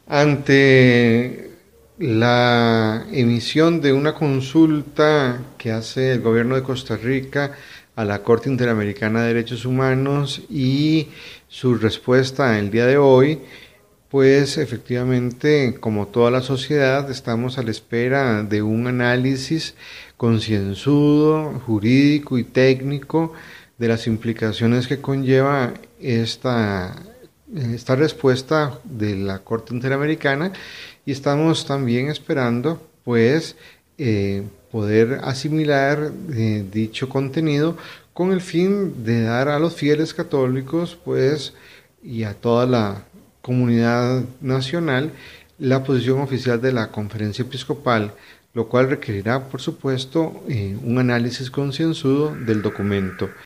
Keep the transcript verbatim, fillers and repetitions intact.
Ante la emisión de una consulta que hace el gobierno de Costa Rica a la Corte Interamericana de Derechos Humanos y su respuesta el día de hoy, pues efectivamente, como toda la sociedad, estamos a la espera de un análisis concienzudo, jurídico y técnico de las implicaciones que conlleva esta esta respuesta de la Corte Interamericana, y estamos también esperando pues eh, poder asimilar eh, dicho contenido con el fin de dar a los fieles católicos pues y a toda la comunidad nacional la posición oficial de la Conferencia Episcopal, lo cual requerirá por supuesto eh, un análisis concienzudo del documento.